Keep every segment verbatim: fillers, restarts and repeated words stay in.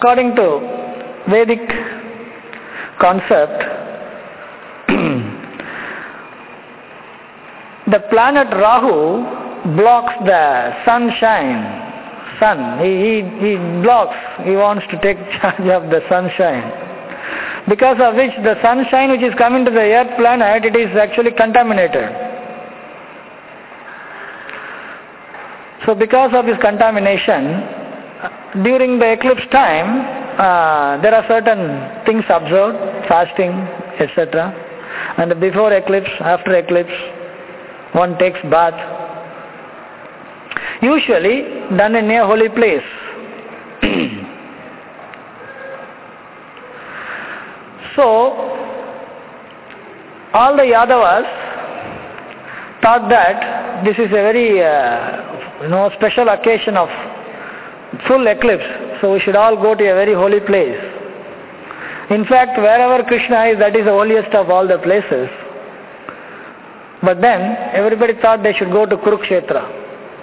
According to Vedic concept, the planet Rahu blocks the sunshine. Sun, he, he, he blocks, he wants to take charge of the sunshine. Because of which the sunshine which is coming to the earth planet, it is actually contaminated. So because of this contamination, during the eclipse time, uh, there are certain things observed, fasting, et cetera. And before eclipse, after eclipse, one takes bath. Usually done in a holy place. So, all the Yadavas thought that this is a very uh, you know, special occasion of full eclipse, so we should all go to a very holy place. In fact, wherever Krishna is, that is the holiest of all the places. But then, everybody thought they should go to Kurukshetra.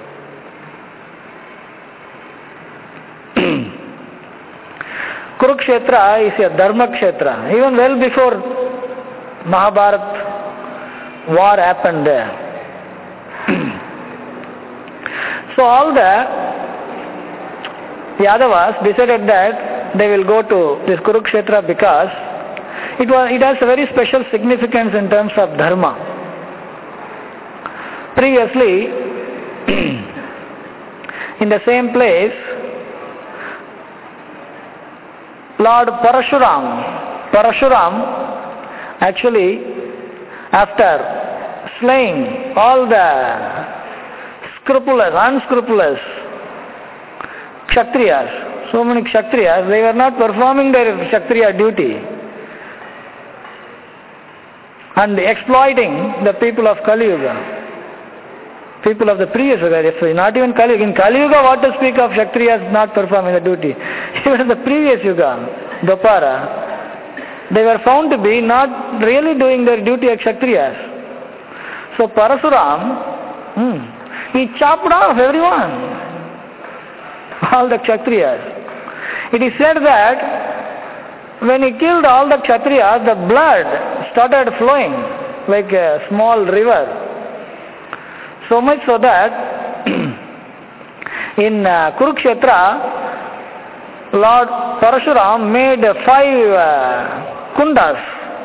Kurukshetra is a Dharma Kshetra. Even well before Mahabharata war happened there. So all the Yadavas decided that they will go to this Kurukshetra because it was it has a very special significance in terms of Dharma. Previously, in the same place, Lord Parashuram, Parashuram actually, after slaying all the scrupulous, unscrupulous Kshatriyas, so many Kshatriyas, they were not performing their Kshatriya duty and exploiting the people of Kali Yuga. People of the previous Yuga, not even Kali Yuga. In Kali Yuga, what to speak of Kshatriyas not performing the duty? Even in the previous Yuga, Dwapara, they were found to be not really doing their duty as Kshatriyas. So Parasuram, hmm, he chopped off everyone, all the Kshatriyas. It is said that when he killed all the Kshatriyas, the blood started flowing like a small river. So much so that in uh, Kurukshetra, Lord Parashuram made five uh, kundas.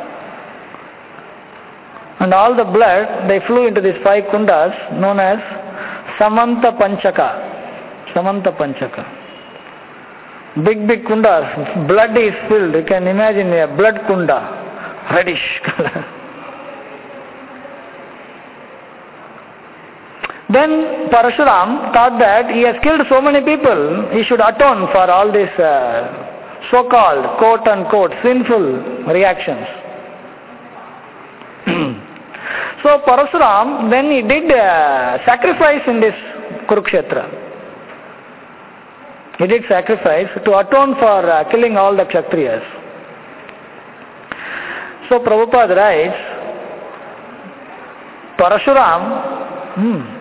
And all the blood, they flew into these five kundas known as Samanta Panchaka. Samanta Panchaka. Big, big kundas. Blood is filled. You can imagine a blood kunda. Reddish color. Then Parashuram thought that he has killed so many people, he should atone for all these uh, so-called, quote-unquote, sinful reactions. So Parashuram, then he did uh, sacrifice in this Kurukshetra. He did sacrifice to atone for uh, killing all the Kshatriyas. So Prabhupada writes, Parashuram, hmm,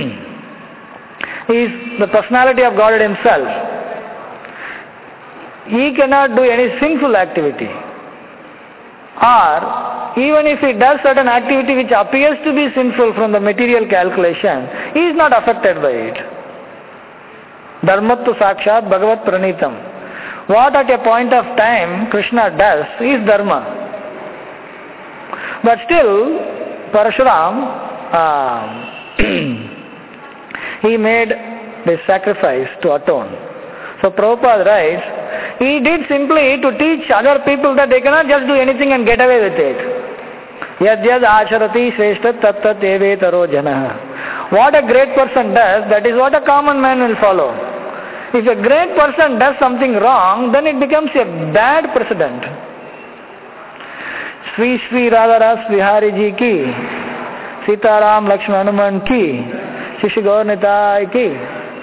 is the personality of God himself. He cannot do any sinful activity. Or, even if he does certain activity which appears to be sinful from the material calculation, he is not affected by it. Dharmattu sakshat bhagavat pranitam. What at a point of time Krishna does is dharma. But still, Parashuram, uh, he made this sacrifice to atone. So Prabhupada writes, he did simply to teach other people that they cannot just do anything and get away with it. Yad yad acharati shreshtat tat tat evetaro janah. What a great person does, that is what a common man will follow. If a great person does something wrong, then it becomes a bad precedent. Sri Sri Radharas Vihari Ji ki, Sitaram Lakshman Hanuman ki, Shishi Gaur Nitai ki.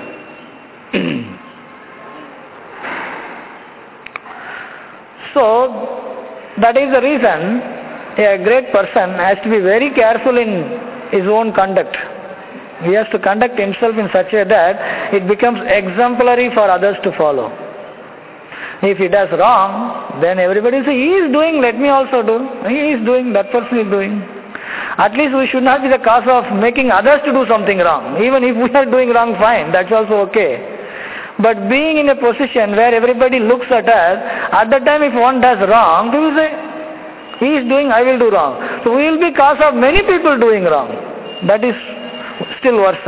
So, that is the reason a great person has to be very careful in his own conduct. He has to conduct himself in such a way that it becomes exemplary for others to follow. If he does wrong, then everybody say, he is doing, let me also do. He is doing, that person is doing. At least we should not be the cause of making others to do something wrong. Even if we are doing wrong, fine, that's also okay. But being in a position where everybody looks at us, at the time if one does wrong, they will say, he is doing, I will do wrong. So we will be cause of many people doing wrong. That is still worse.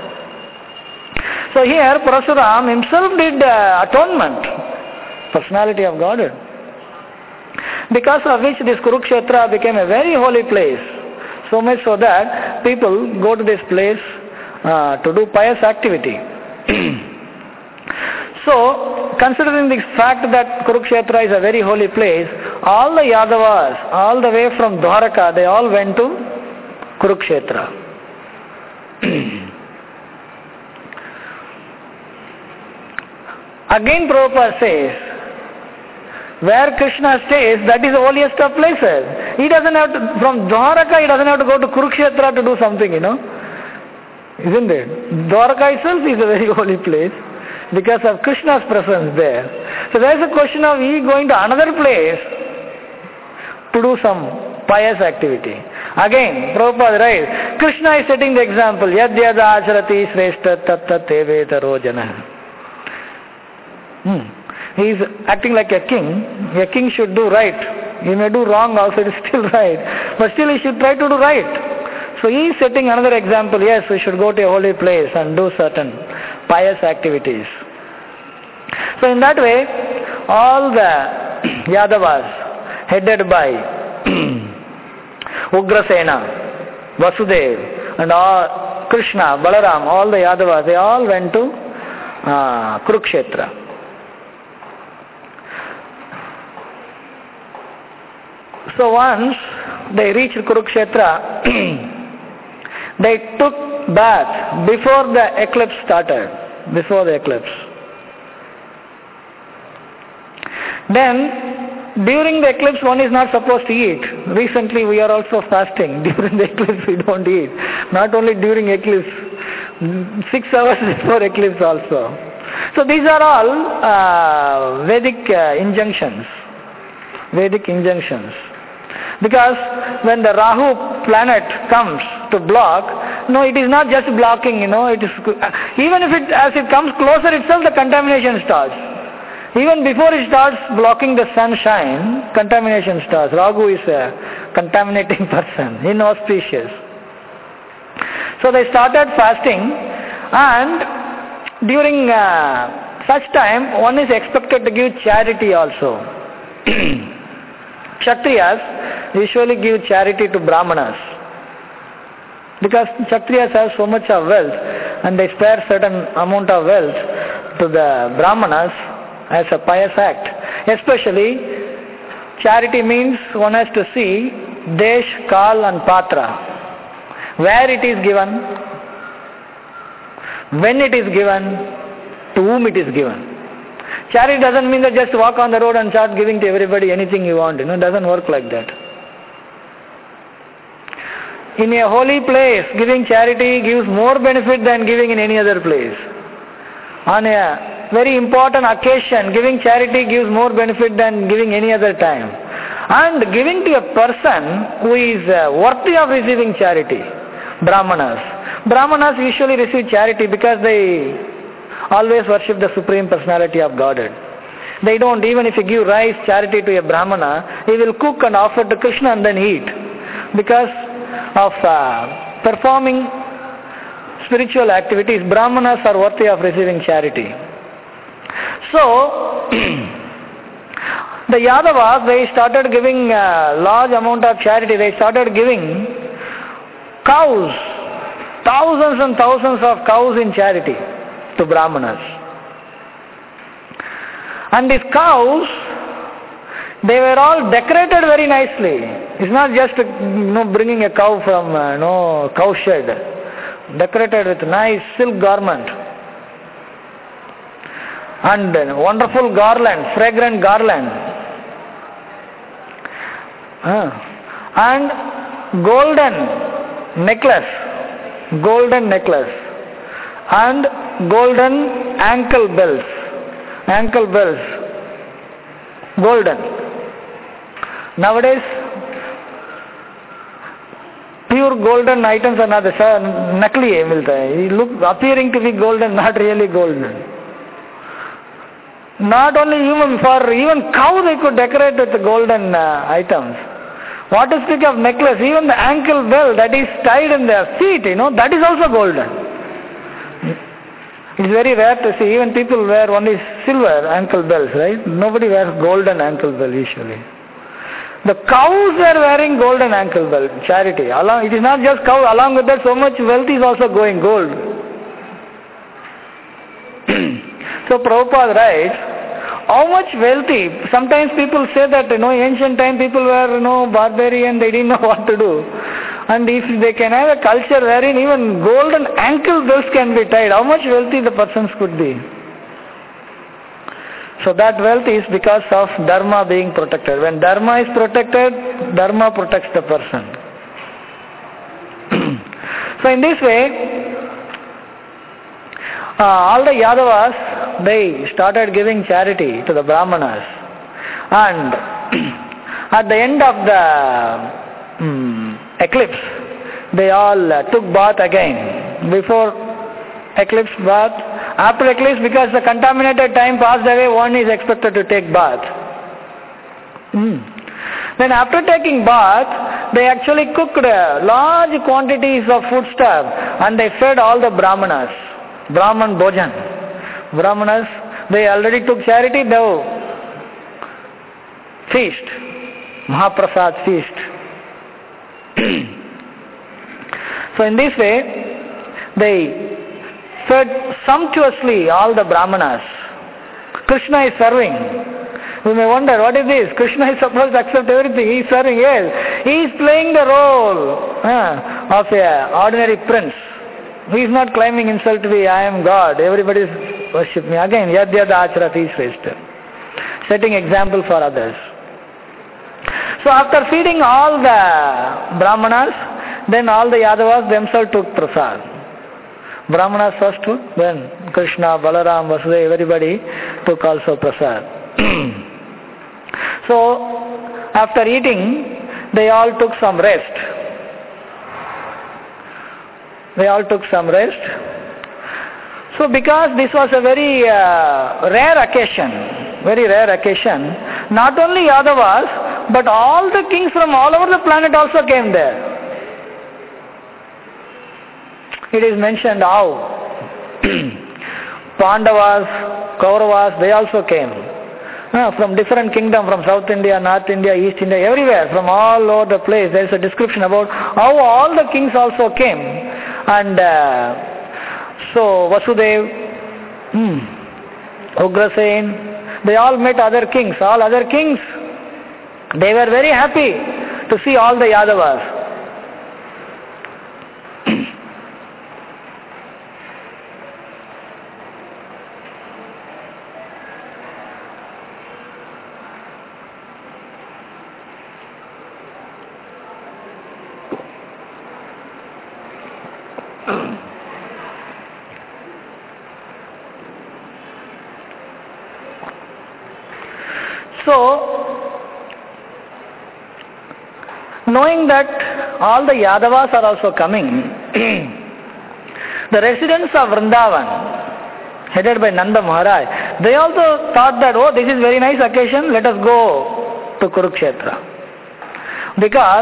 So here Parasuram himself did uh, atonement, personality of Godhead. Because of which this Kurukshetra became a very holy place. So much so that people go to this place uh, to do pious activity. So, considering the fact that Kurukshetra is a very holy place, all the Yadavas, all the way from Dwaraka, they all went to Kurukshetra. Again Prabhupada says, where Krishna stays, that is the holiest of places. He doesn't have to, from Dwaraka, he doesn't have to go to Kurukshetra to do something, you know. Isn't it? Dwaraka itself is a very holy place because of Krishna's presence there. So there is a question of he going to another place to do some pious activity. Again, Prabhupada writes, Krishna is setting the example, yad yada acharati shrestha tat tat eveta rojana. Hmm. He is acting like a king. A king should do right. He may do wrong also, it is still right. But still he should try to do right. So he is setting another example. Yes, we should go to a holy place and do certain pious activities. So in that way, all the Yadavas headed by Ugrasena, Vasudev, and all Krishna, Balaram, all the Yadavas, they all went to uh, Kurukshetra. So once they reached Kurukshetra, they took bath before the eclipse started, before the eclipse. Then, during the eclipse one is not supposed to eat. Recently we are also fasting. During the eclipse we don't eat. Not only during eclipse, six hours before eclipse also. So these are all uh, Vedic uh, injunctions. Vedic injunctions. Because when the Rahu planet comes to block, no, it is not just blocking, you know, it is, even if it, as it comes closer itself, the contamination starts. Even before it starts blocking the sunshine, contamination starts. Rahu is a contaminating person, inauspicious. So they started fasting, and during uh, such time, one is expected to give charity also. Kshatriyas usually give charity to Brahmanas. Because Kshatriyas have so much of wealth, and they spare certain amount of wealth to the Brahmanas as a pious act. Especially, charity means one has to see Desh, Kal and Patra. Where it is given, when it is given, to whom it is given. Charity doesn't mean that just walk on the road and start giving to everybody anything you want. You know, it doesn't work like that. In a holy place, giving charity gives more benefit than giving in any other place. On a very important occasion, giving charity gives more benefit than giving any other time. And giving to a person who is uh, worthy of receiving charity, Brahmanas. Brahmanas usually receive charity because they always worship the Supreme Personality of Godhead. They don't, even if you give rice, charity to a Brahmana, he will cook and offer to Krishna and then eat. Because of uh, performing spiritual activities, Brahmanas are worthy of receiving charity. So, the Yadavas, they started giving a large amount of charity. They started giving cows, thousands and thousands of cows in charity to Brahmanas. And these cows, they were all decorated very nicely. It's not just you know bringing a cow from uh, you know cow shed. Decorated with nice silk garment and uh, wonderful garland, fragrant garland, uh, and golden necklace, golden necklace, and golden ankle bells, ankle bells, golden. Nowadays, pure golden items are not the nakli hai milta hai. It look appearing to be golden, not really golden. Not only human, for even cow they could decorate with the golden uh, items. What to speak of necklace, even the ankle bell that is tied in their feet, you know, that is also golden. It's very rare to see, even people wear only silver ankle bells, right? Nobody wears golden ankle bell usually. The cows are wearing golden ankle bell, charity. Along, it is not just cow, along with that so much wealth is also going gold. So Prabhupada writes, how much wealthy, sometimes people say that, you know, ancient time people were, you know, barbarian, they didn't know what to do. And if they can have a culture wherein even golden ankle bells can be tied, how much wealthy the persons could be. So that wealth is because of dharma being protected. When dharma is protected, dharma protects the person. So in this way, uh, all the Yadavas, they started giving charity to the Brahmanas. And at the end of the um, eclipse, they all uh, took bath again. Before eclipse bath, after eclipse, because the contaminated time passed away, one is expected to take bath. Mm. Then after taking bath, they actually cooked uh, large quantities of foodstuff and they fed all the Brahmanas. Brahman Bhojan. Brahmanas, they already took charity, they feast. Mahaprasad feast. So in this way, they fed sumptuously all the Brahmanas. Krishna is serving. We may wonder, what is this? Krishna is supposed to accept everything. He is serving, yes. He is playing the role uh, of an ordinary prince. He is not claiming himself to be, I am God, everybody worship me. Again, yad yad acharati shrestha. Setting example for others. So after feeding all the Brahmanas, then all the Yadavas themselves took prasad. Brahmanas first took, then Krishna, Balaram, Vasudeva, everybody took also prasad. So after eating, they all took some rest. They all took some rest. So because this was a very uh, rare occasion, very rare occasion, not only Yadavas, but all the kings from all over the planet also came there. It is mentioned how Pandavas, Kauravas, they also came. Uh, from different kingdom, from South India, North India, East India, everywhere, from all over the place. There is a description about how all the kings also came. And uh, so Vasudev, hmm, Ugrasen, they all met other kings. All other kings, they were very happy to see all the Yadavas. So, knowing that all the Yadavas are also coming, the residents of Vrindavan, headed by Nanda Maharaj, they also thought that, oh, this is very nice occasion, let us go to Kurukshetra. Because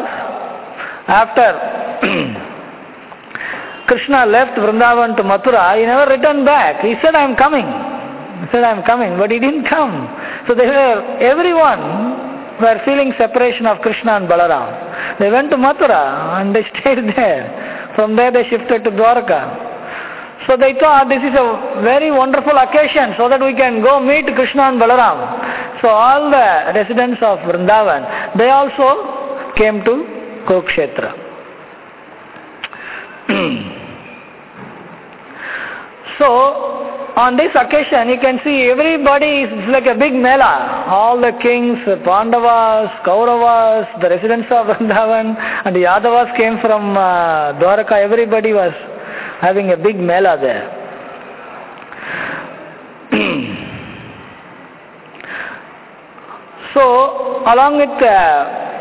after Krishna left Vrindavan to Mathura, he never returned back. He said, I am coming. He said, I am coming, but he didn't come. So they were, everyone were feeling separation of Krishna and Balaram. They went to Mathura and they stayed there. From there they shifted to Dwarka. So they thought this is a very wonderful occasion so that we can go meet Krishna and Balaram. So all the residents of Vrindavan, they also came to Kurukshetra. So, on this occasion, you can see everybody is like a big mela. All the kings, Pandavas, Kauravas, the residents of Vrindavan, and the Yadavas came from uh, Dwaraka. Everybody was having a big mela there. So, along with uh,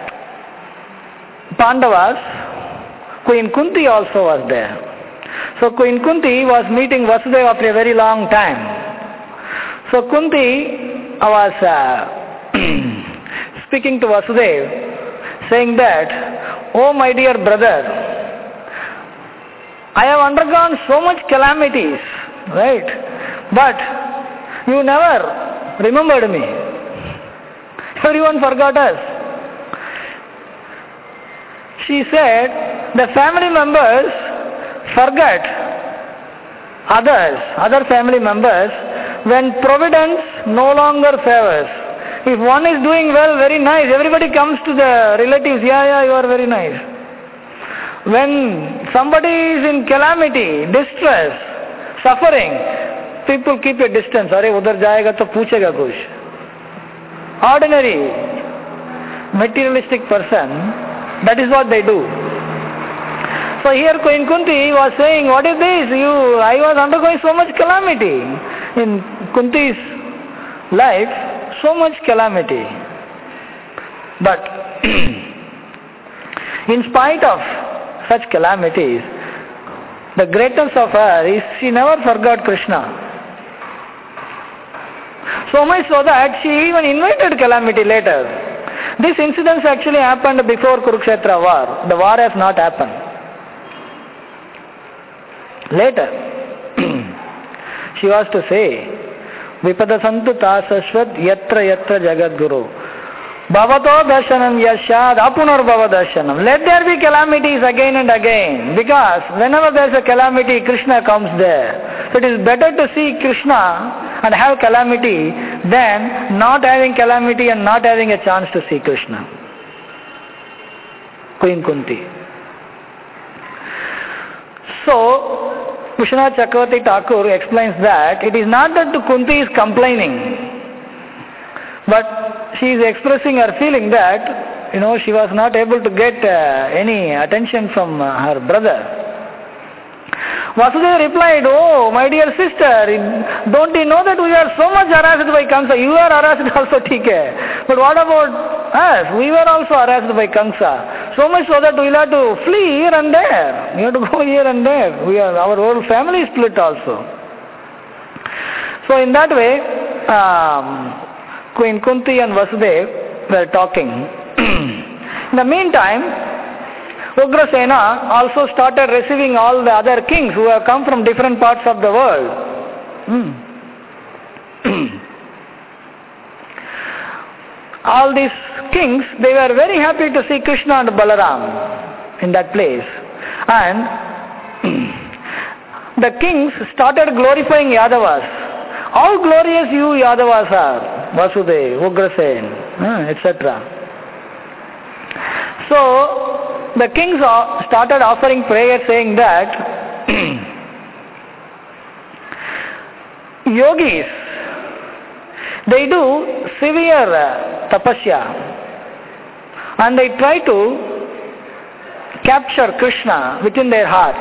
Pandavas, Queen Kunti also was there. So Queen Kunti was meeting Vasudeva after a very long time. So Kunti was uh, speaking to Vasudeva, saying that, "Oh my dear brother, I have undergone so much calamities, right? But you never remembered me. Everyone forgot us." She said, the family members forget others, other family members, when providence no longer favors. If one is doing well, very nice, everybody comes to the relatives, yeah, yeah, you are very nice. When somebody is in calamity, distress, suffering, people keep a distance. Arey, udhar jayega to puchega kuch. Ordinary, materialistic person, that is what they do. So here Queen Kunti was saying, what is this? You, I was undergoing so much calamity. In Kunti's life, so much calamity. But in spite of such calamities, the greatness of her is she never forgot Krishna. So much so that she even invited calamity later. This incident actually happened before Kurukshetra war. The war has not happened. Later, she was to say, Vipada santu ta sashvat yatra yatra jagat guru. Bhavato darshanam yashad apunar bhava darshanam. Let there be calamities again and again. Because whenever there is a calamity, Krishna comes there. So it is better to see Krishna and have calamity than not having calamity and not having a chance to see Krishna. Queen Kunti. So, Vishwanath Chakravarti Thakur explains that it is not that Kunti is complaining, but she is expressing her feeling that, you know, she was not able to get uh, any attention from uh, her brother. Vasudeva replied, "Oh, my dear sister, don't you know that we are so much harassed by Kamsa? You are harassed also, theek hai. But what about us? We were also harassed by Kamsa. So much so that we have to flee here and there. We have to go here and there. We are, our whole family is split also." So in that way, um, Queen Kunti and Vasudeva were talking. In the meantime, Ugrasena also started receiving all the other kings who have come from different parts of the world. Hmm. All these kings, they were very happy to see Krishna and Balaram in that place. And the kings started glorifying Yadavas. How glorious you Yadavas are, Vasudeva, Ugrasen, et cetera. So, the kings started offering prayer saying that yogis, they do severe tapasya and they try to capture Krishna within their heart.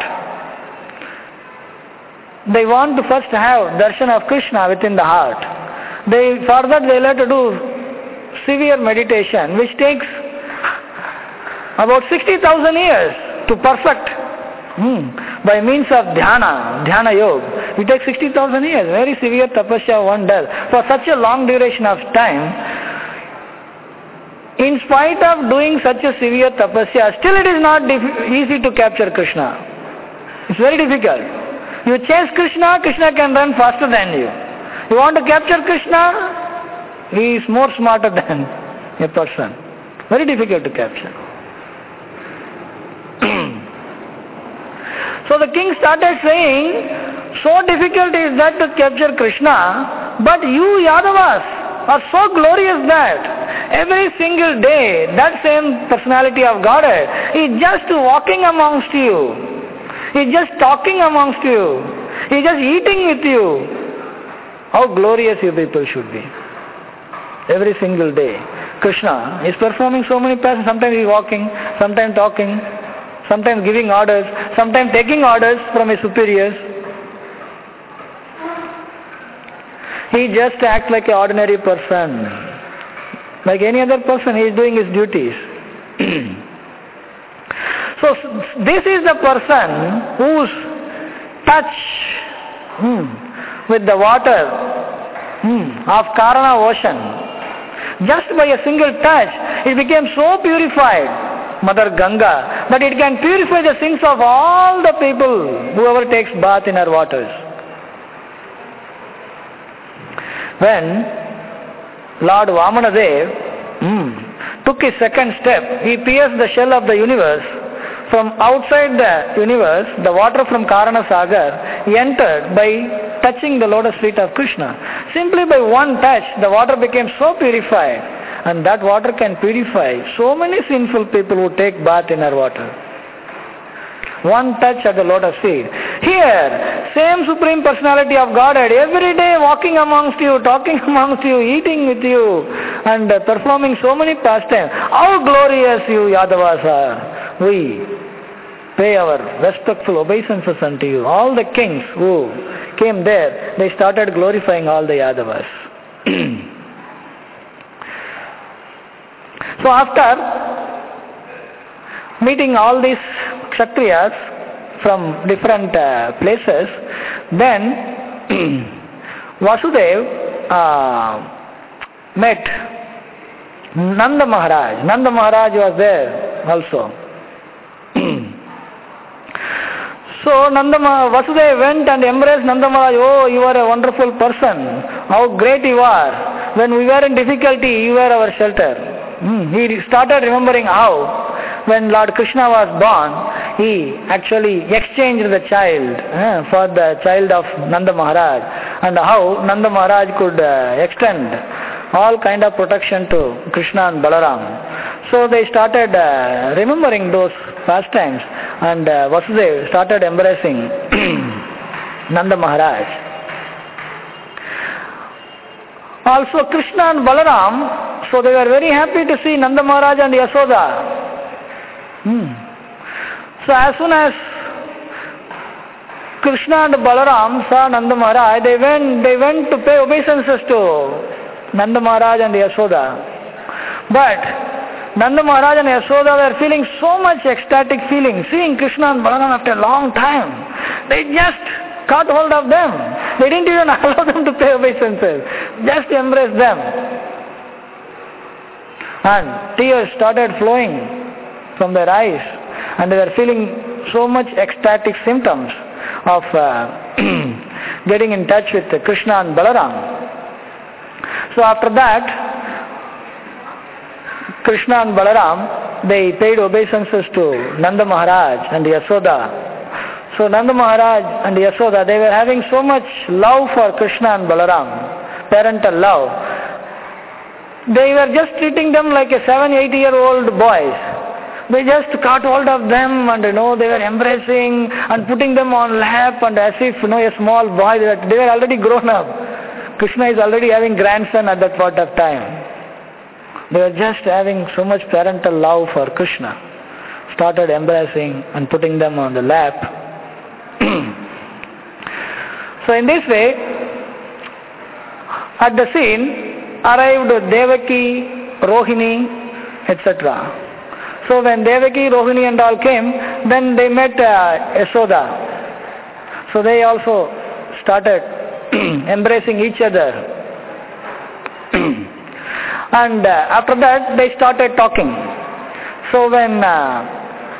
They want to first have darshan of Krishna within the heart. They, for that they have to do severe meditation which takes about sixty thousand years to perfect hmm. by means of dhyana, dhyana yoga. It takes sixty thousand years, very severe tapasya one does. For such a long duration of time, in spite of doing such a severe tapasya, still it is not dif- easy to capture Krishna. It's very difficult. You chase Krishna, Krishna can run faster than you. You want to capture Krishna, he is more smarter than a person. Very difficult to capture. So the king started saying, so difficult is that to capture Krishna, but you Yadavas are so glorious that every single day that same personality of Godhead is just walking amongst you, is just talking amongst you, is just eating with you. How glorious you people should be. Every single day. Krishna is performing so many passions. Sometimes he is walking, sometimes talking, sometimes giving orders, sometimes taking orders from his superiors. He just acts like an ordinary person. Like any other person, he is doing his duties. So this is the person whose touch hmm, with the water hmm, of Karana ocean, just by a single touch, it became so purified, Mother Ganga, that it can purify the sins of all the people, whoever takes bath in her waters. When Lord Vamanadev hmm, took his second step, he pierced the shell of the universe. From outside the universe, the water from Karana Sagar entered by touching the lotus feet of Krishna. Simply by one touch, the water became so purified, and that water can purify so many sinful people who take bath in our water. One touch at the lotus feet. Here, same Supreme Personality of Godhead, every day walking amongst you, talking amongst you, eating with you, and uh, performing so many pastimes. How glorious you Yadavas are. We pay our respectful obeisances unto you. All the kings who came there, they started glorifying all the Yadavas. So after meeting all these Kshatriyas from different uh, places, then Vasudev uh, met Nanda Maharaj. Nanda Maharaj was there also. So Nanda Vasudeva went and embraced Nanda Maharaj. Oh, you are a wonderful person. How great you are. When we were in difficulty, you were our shelter. Hmm. He started remembering how, when Lord Krishna was born, he actually exchanged the child eh, for the child of Nanda Maharaj, and how Nanda Maharaj could uh, extend all kind of protection to Krishna and Balaram. So they started uh, remembering those pastimes, and uh, Vasudeva started embracing Nanda Maharaj. Also Krishna and Balaram, so they were very happy to see Nanda Maharaj and Yasoda. Hmm. So as soon as Krishna and Balaram saw Nanda Maharaj, they went, they went to pay obeisances to Nanda Maharaj and Yasoda. But Nanda Maharaj and Yasoda were feeling so much ecstatic feeling, seeing Krishna and Balaram after a long time. They just caught hold of them. They didn't even allow them to pay obeisances. Just embraced them. And tears started flowing from their eyes. And they were feeling so much ecstatic symptoms of uh, getting in touch with Krishna and Balaram. So after that, Krishna and Balaram, they paid obeisances to Nanda Maharaj and Yasoda. So Nanda Maharaj and Yasoda, they were having so much love for Krishna and Balaram, parental love. They were just treating them like a seven, eight year old boys. They just caught hold of them and you know they were embracing and putting them on lap, and as if you know a small boy, they were, they were already grown up. Krishna is already having grandson at that point of time. They were just having so much parental love for Krishna. Started embracing and putting them on the lap. So in this way, at the scene arrived Devaki, Rohini, et cetera. So when Devaki, Rohini and all came, then they met uh, Yasoda. So they also started embracing each other. And uh, after that they started talking. So when uh,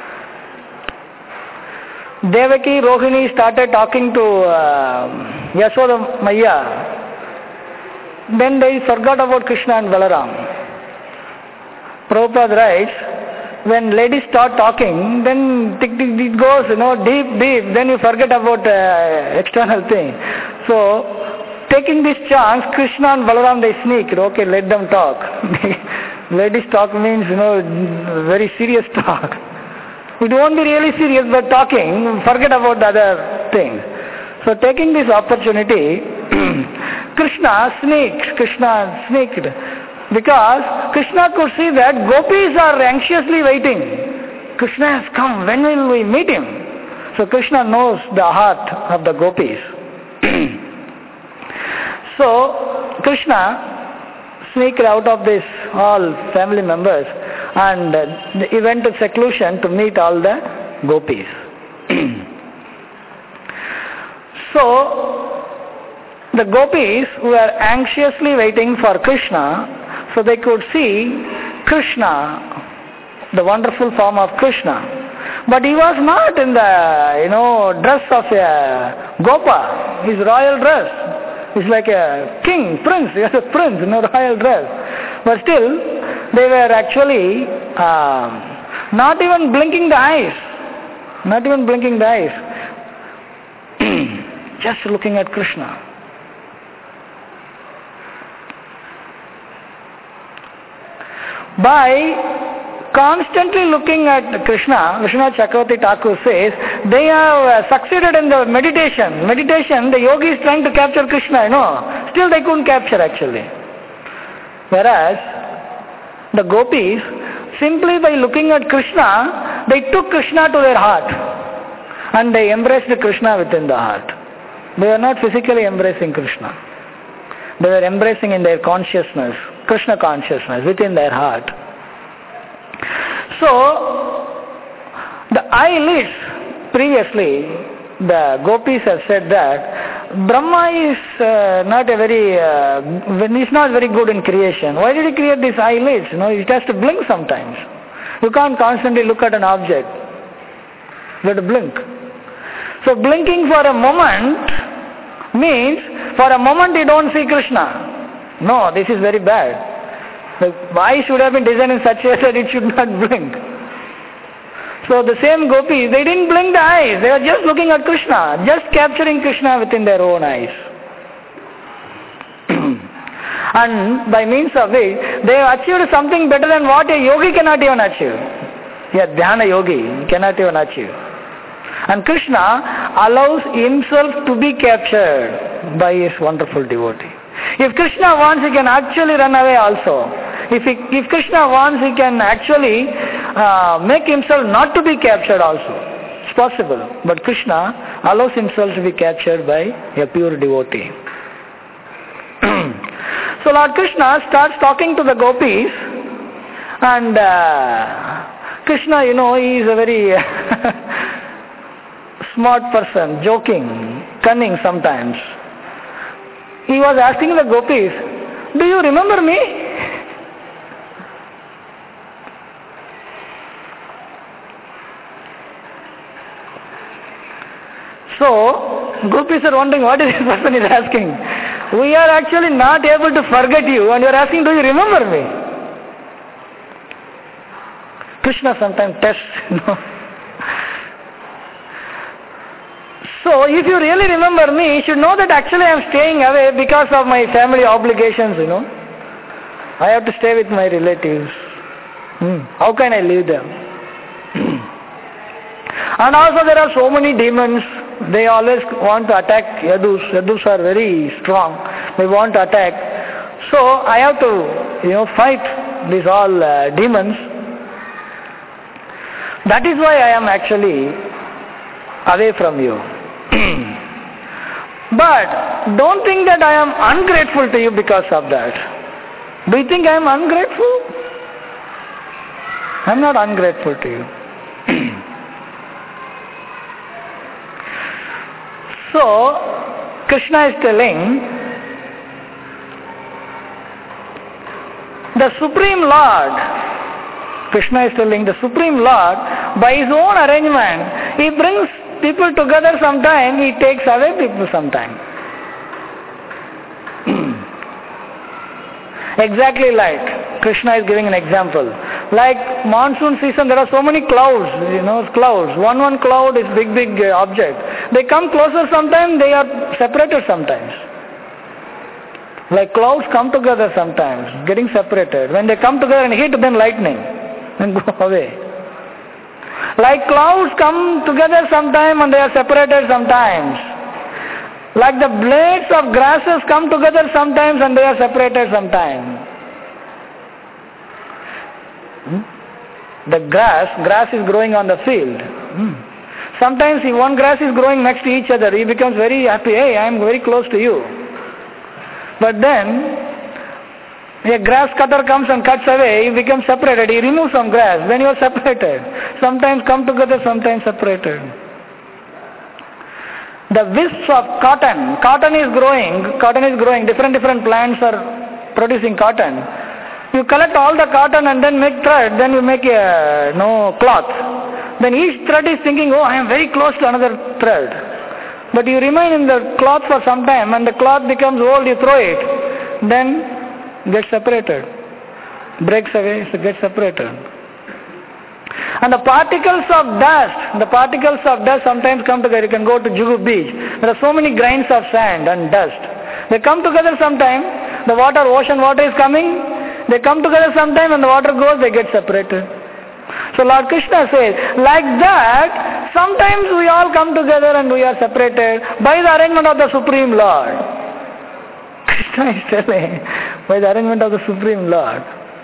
Devaki, Rohini started talking to uh, Yasoda Maya, then they forgot about Krishna and Balaram. Prabhupada writes, when ladies start talking, then it goes, you know, deep, deep, then you forget about uh, external thing. So, taking this chance, Krishna and Balaram, they sneak, okay, let them talk. Ladies talk means, you know, very serious talk. It won't be really serious, but talking, forget about the other things. So taking this opportunity, Krishna sneaked, Krishna sneaked, because Krishna could see that gopis are anxiously waiting. Krishna has come, when will we meet him? So Krishna knows the heart of the gopis. So Krishna sneaked out of this all family members and uh, he went to seclusion to meet all the gopis. So, the gopis were anxiously waiting for Krishna so they could see Krishna, the wonderful form of Krishna. But he was not in the, you know, dress of a gopa, his royal dress. He's like a king, prince, he was a prince in a royal dress. But still, they were actually uh, not even blinking the eyes. Not even blinking the eyes. Just looking at Krishna. By constantly looking at Krishna, Vishwanath Chakravarti Thakur says, they have succeeded in the meditation. Meditation, the yogi is trying to capture Krishna, you know. Still they couldn't capture actually. Whereas, the gopis, simply by looking at Krishna, they took Krishna to their heart. And they embraced Krishna within the heart. They were not physically embracing Krishna. They were embracing in their consciousness, Krishna consciousness, within their heart. So, the eyelids, previously, the gopis have said that Brahma is uh, not a very, uh, he's not very good in creation. Why did he create these eyelids? You know, it has to blink sometimes. You can't constantly look at an object. You have to blink. So blinking for a moment means for a moment you don't see Krishna. No, this is very bad. The eye should have been designed in such a way that it should not blink. So the same gopis, they didn't blink the eyes. They were just looking at Krishna, just capturing Krishna within their own eyes. And by means of it, they have achieved something better than what a yogi cannot even achieve. Yeah, dhyana yogi cannot even achieve. And Krishna allows himself to be captured by his wonderful devotee. If Krishna wants, he can actually run away also. If, he, if Krishna wants, he can actually uh, make himself not to be captured also. It's possible. But Krishna allows himself to be captured by a pure devotee. So Lord Krishna starts talking to the gopis, and uh, Krishna, you know, he is a very smart person, joking, cunning sometimes. He was asking the gopis, do you remember me? So, gopis are wondering what is this person is asking. We are actually not able to forget you and you are asking, do you remember me? Krishna sometimes tests, you know. So, if you really remember me, you should know that actually I am staying away because of my family obligations, you know. I have to stay with my relatives. Hmm. How can I leave them? And also there are so many demons. They always want to attack Yadus. Yadus are very strong. They want to attack. So, I have to, you know, fight these all uh, demons. That is why I am actually away from you. But don't think that I am ungrateful to you because of that. Do you think I am ungrateful? I am not ungrateful to you. So, Krishna is telling, the Supreme Lord, Krishna is telling the Supreme Lord, by his own arrangement, he brings people together sometime, he takes away people sometime. Exactly like, Krishna is giving an example. Like monsoon season, there are so many clouds, you know, clouds. One one cloud is big, big uh, object. They come closer sometimes, they are separated sometimes. Like clouds come together sometimes, getting separated. When they come together and hit, then lightning, and go away. Like clouds come together sometime and they are separated sometimes. Like the blades of grasses come together sometimes and they are separated sometimes. Hmm? The grass, grass is growing on the field. Hmm. Sometimes if one grass is growing next to each other, he becomes very happy, hey, I am very close to you. But then, A grass cutter comes and cuts away, you become separated. He removes some grass, then you are separated. Sometimes come together, sometimes separated. The wisps of cotton, cotton is growing, cotton is growing, different different plants are producing cotton. You collect all the cotton and then make thread, then you make a no cloth. Then each thread is thinking, oh, I am very close to another thread. But you remain in the cloth for some time and the cloth becomes old, you throw it. Then gets separated, breaks away, so gets separated. And the particles of dust, the particles of dust sometimes come together. You can go to Juhu beach. There are so many grains of sand and dust. They come together sometime. The water, ocean water is coming. They come together sometime and the water goes, they get separated. So Lord Krishna says, like that, sometimes we all come together and we are separated by the arrangement of the Supreme Lord. Krishna is telling, by the arrangement of the Supreme Lord.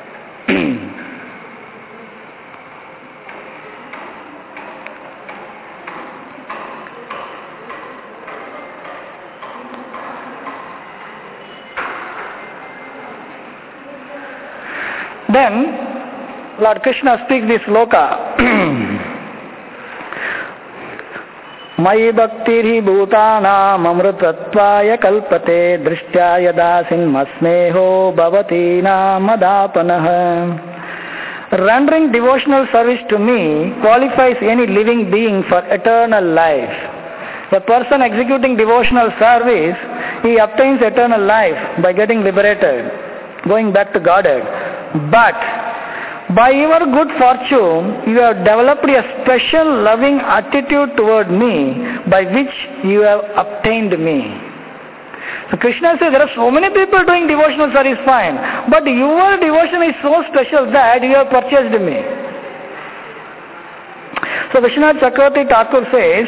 Then, Lord Krishna speaks this sloka. Mayi bhaktirhi bhutanam amrutattvaya kalpate drishtya yadasin masneho bhavati namadapanaha. Rendering devotional service to me qualifies any living being for eternal life. A person executing devotional service, he obtains eternal life by getting liberated, going back to Godhead. But by your good fortune, you have developed a special loving attitude toward me by which you have obtained me. So Krishna says there are so many people doing devotional service fine, but your devotion is so special that you have purchased me. So Vishwanath Chakravarti Thakur says,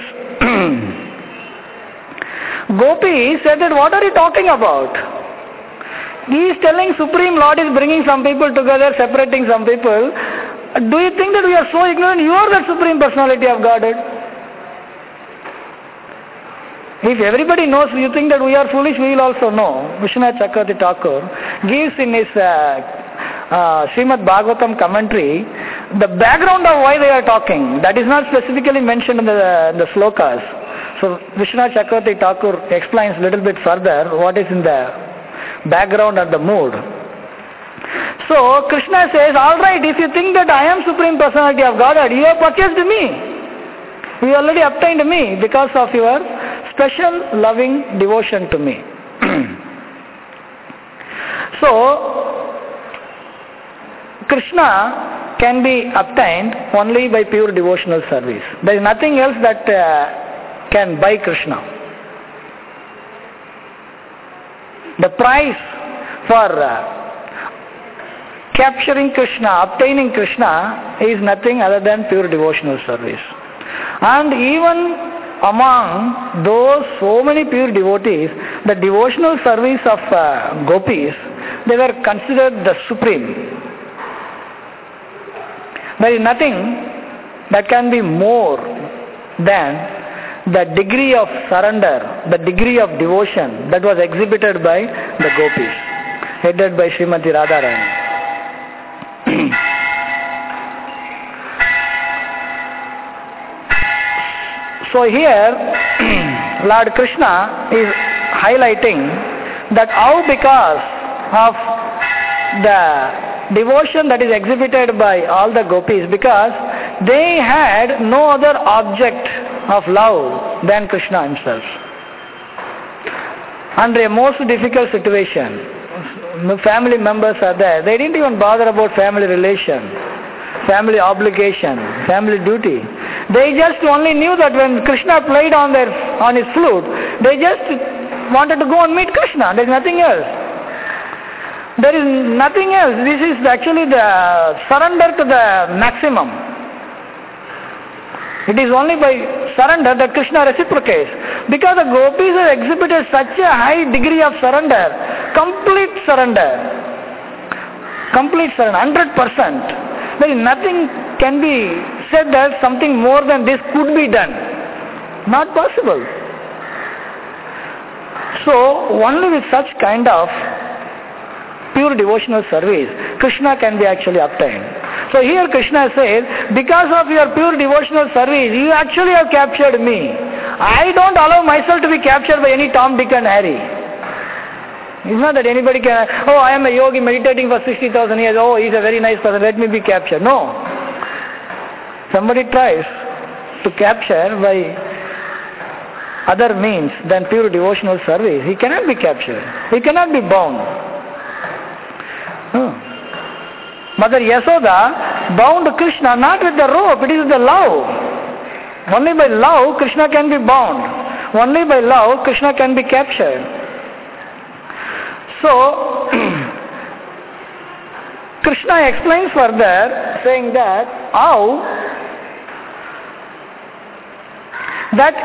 Gopi said that what are you talking about? He is telling Supreme Lord is bringing some people together, separating some people. Do you think that we are so ignorant? You are the Supreme Personality of Godhead. If everybody knows, you think that we are foolish, we will also know. Vishwanath Chakravarti Thakur gives in his uh, uh, Srimad Bhagavatam commentary the background of why they are talking. That is not specifically mentioned in the, uh, in the slokas. So Vishwanath Chakravarti Thakur explains a little bit further what is in the background and the mood. So Krishna says, all right, if you think that I am Supreme Personality of Godhead, you have purchased me. You already obtained me because of your special loving devotion to me. So Krishna can be obtained only by pure devotional service. There is nothing else that uh, can buy Krishna. The price for uh, capturing Krishna, obtaining Krishna is nothing other than pure devotional service. And even among those so many pure devotees, the devotional service of uh, gopis, they were considered the supreme. There is nothing that can be more than the degree of surrender, the degree of devotion that was exhibited by the gopis, headed by Srimati Radharani. So here, Lord Krishna is highlighting that how because of the devotion that is exhibited by all the gopis, because they had no other object of love than Krishna himself. Under a most difficult situation, family members are there, they didn't even bother about family relation, family obligation, family duty. They just only knew that when Krishna played on their on his flute, they just wanted to go and meet Krishna. There is nothing else. There is nothing else. This is actually the surrender to the maximum. It is only by surrender that Krishna reciprocates. Because the gopis have exhibited such a high degree of surrender, complete surrender, complete surrender, one hundred percent. There is nothing can be said that something more than this could be done. Not possible. So, only with such kind of pure devotional service, Krishna can be actually obtained. So here Krishna says, because of your pure devotional service, you actually have captured me. I don't allow myself to be captured by any Tom, Dick and Harry. It's not that anybody can, oh, I am a yogi meditating for sixty thousand years, oh, he's a very nice person, let me be captured. No. Somebody tries to capture by other means than pure devotional service, he cannot be captured. He cannot be bound. Hmm. Mother Yasoda bound Krishna not with the rope, it is the love. Only by love Krishna can be bound. Only by love Krishna can be captured. So, Krishna explains further, saying that how that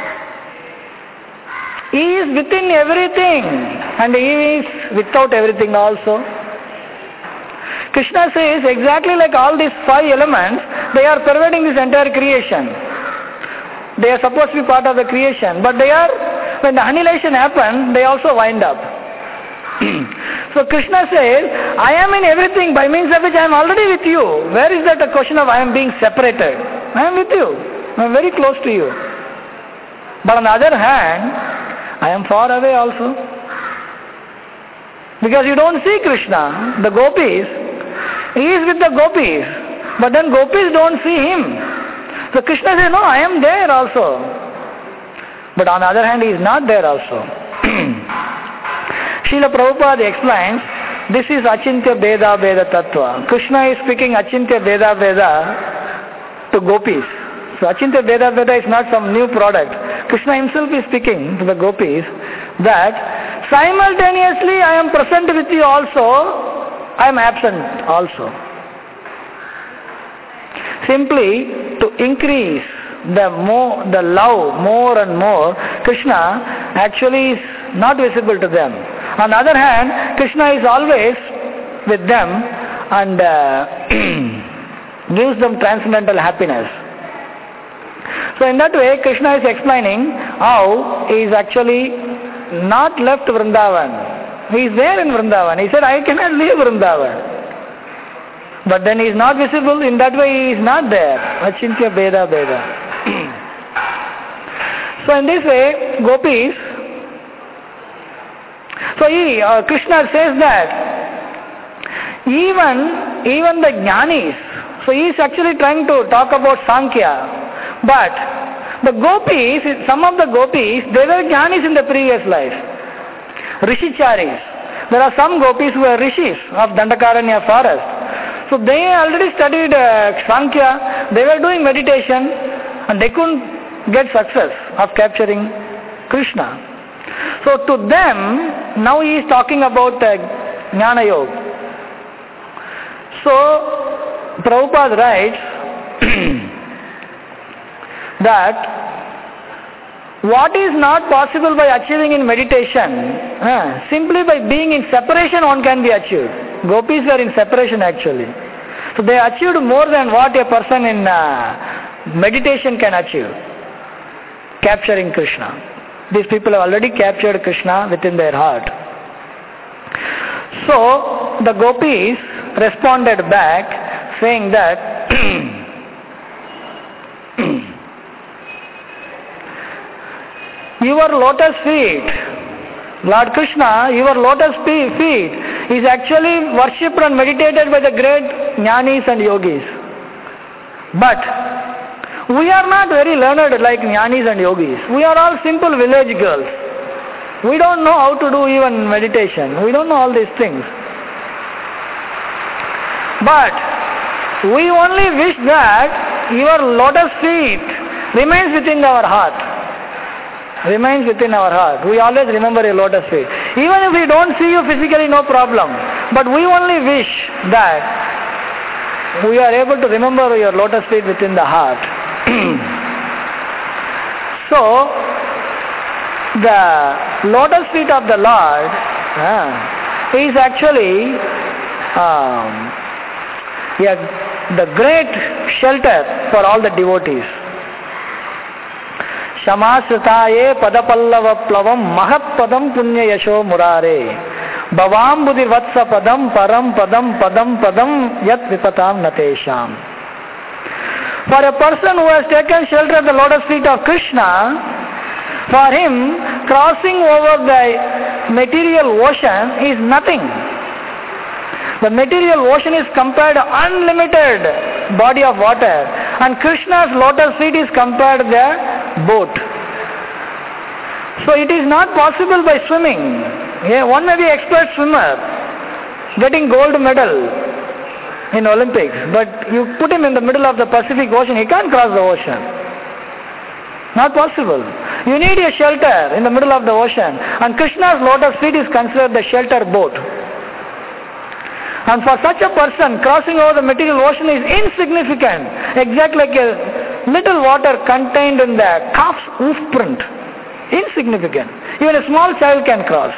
he is within everything and he is without everything also. Krishna says exactly like all these five elements, they are pervading this entire creation. They are supposed to be part of the creation, but they are, when the annihilation happens, they also wind up. So Krishna says, I am in everything by means of which I am already with you. Where is that a question of I am being separated? I am with you. I am very close to you. But on the other hand, I am far away also. Because you don't see Krishna, the gopis. He is with the gopis. But then gopis don't see him. So Krishna says, no, I am there also. But on the other hand, he is not there also. Srila Prabhupada explains, this is Achintya Beda Beda Tattva. Krishna is speaking Achintya Beda Beda to gopis. So Achintya Beda Beda is not some new product. Krishna himself is speaking to the gopis that simultaneously I am present with you also, I am absent also. Simply to increase the more, the love more and more, Krishna actually is not visible to them. On the other hand, Krishna is always with them and uh, gives them transcendental happiness. So in that way, Krishna is explaining how he is actually not left Vrindavan. He is there in Vrindavan. He said, I cannot leave Vrindavan. But then he is not visible. In that way, he is not there. Achintya Beda Beda. So in this way, gopis, so he, uh, Krishna says that even, even the jnanis, so he is actually trying to talk about Sankhya, but the gopis, some of the gopis, they were jnanis in the previous life. Rishicharis. There are some gopis who are rishis of Dandakaranya forest. So they already studied uh, Sankhya, they were doing meditation and they couldn't get success of capturing Krishna. So to them, now he is talking about uh, Jnana Yoga. So Prabhupada writes that what is not possible by achieving in meditation, uh, simply by being in separation one can be achieved. Gopis were in separation actually. So they achieved more than what a person in uh, meditation can achieve, capturing Krishna. These people have already captured Krishna within their heart. So the gopis responded back saying that your lotus feet, Lord Krishna, your lotus feet is actually worshipped and meditated by the great jnanis and yogis. But we are not very learned like jnanis and yogis. We are all simple village girls. We don't know how to do even meditation. We don't know all these things. But we only wish that your lotus feet remains within our heart. Remains within our heart. We always remember your lotus feet. Even if we don't see you physically, no problem. But we only wish that we are able to remember your lotus feet within the heart. So, the lotus feet of the Lord uh, is actually um, yeah, the great shelter for all the devotees. Shamasritaye padapallava plavam mahat padam punya yasho murare Bhavam buddhir vatsa padam param padam padam padam yat vipatam natesham. For a person who has taken shelter at the lotus feet of Krishna, for him crossing over the material ocean is nothing. The material ocean is compared to unlimited body of water, and Krishna's lotus feet is compared to the boat. So it is not possible by swimming. Yeah, one may be expert swimmer, getting gold medal in Olympics, but you put him in the middle of the Pacific Ocean, he can't cross the ocean. Not possible. You need a shelter in the middle of the ocean, and Krishna's lotus feet is considered the shelter boat. And for such a person, crossing over the material ocean is insignificant, exactly like a little water contained in the calf's hoof print. Insignificant. Even a small child can cross.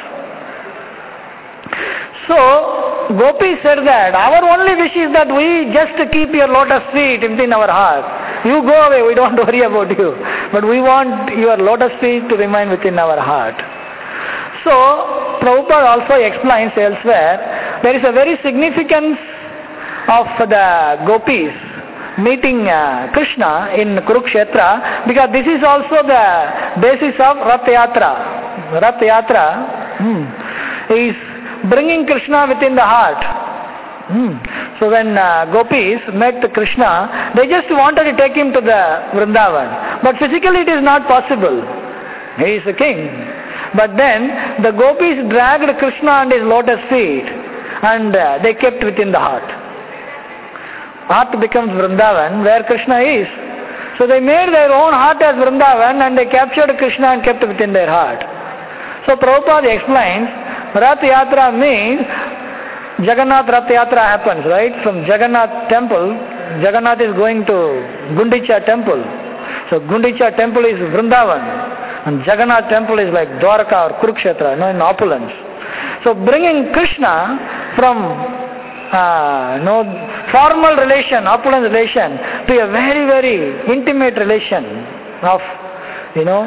So, Gopi said that our only wish is that we just keep your lotus feet within our heart. You go away, we don't worry about you. But we want your lotus feet to remain within our heart. So, Prabhupada also explains elsewhere, there is a very significance of the Gopis meeting uh, Krishna in Kurukshetra, because this is also the basis of Rath Yatra. Rath Yatra hmm, is bringing Krishna within the heart. Hmm. So when uh, Gopis met Krishna, they just wanted to take him to the Vrindavan. But physically it is not possible. He is a king. But then the Gopis dragged Krishna and his lotus feet, and uh, they kept within the heart. Heart becomes Vrindavan, where Krishna is. So they made their own heart as Vrindavan, and they captured Krishna and kept within their heart. So Prabhupada explains, Rath Yatra means Jagannath Rath Yatra happens, right? From Jagannath temple, Jagannath is going to Gundicha temple. So Gundicha temple is Vrindavan, and Jagannath temple is like Dwarka or Kurukshetra, you know, in opulence. So bringing Krishna from uh, you know, formal relation, opulent relation, to a very, very intimate relation of, you know,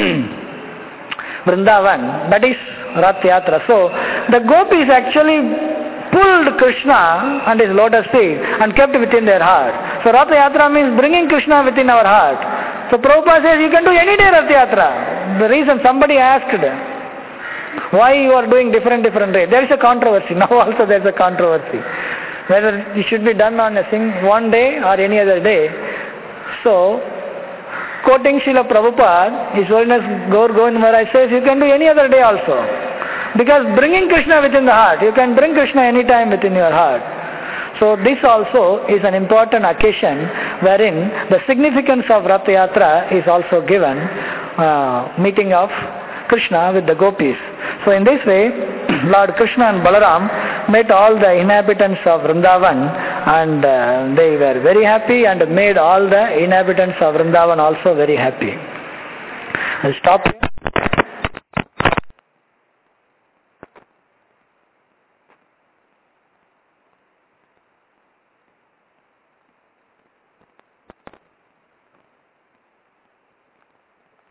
Vrindavan, that is Rath Yatra. So the Gopis actually pulled Krishna and his lotus feet and kept within their heart. So Rath Yatra means bringing Krishna within our heart. So Prabhupada says you can do any day Rath Yatra. The reason somebody asked why you are doing different different days. There is a controversy. Now also there is a controversy whether it should be done on a sing one day or any other day. So quoting Srila Prabhupada, His Holiness Gaur Govind Maharaj says you can do any other day also. Because bringing Krishna within the heart, you can bring Krishna anytime within your heart. So this also is an important occasion wherein the significance of Rath Yatra is also given, uh, meeting of Krishna with the Gopis. So in this way, Lord Krishna and Balaram met all the inhabitants of Vrindavan, and uh, they were very happy and made all the inhabitants of Vrindavan also very happy. I'll stop here.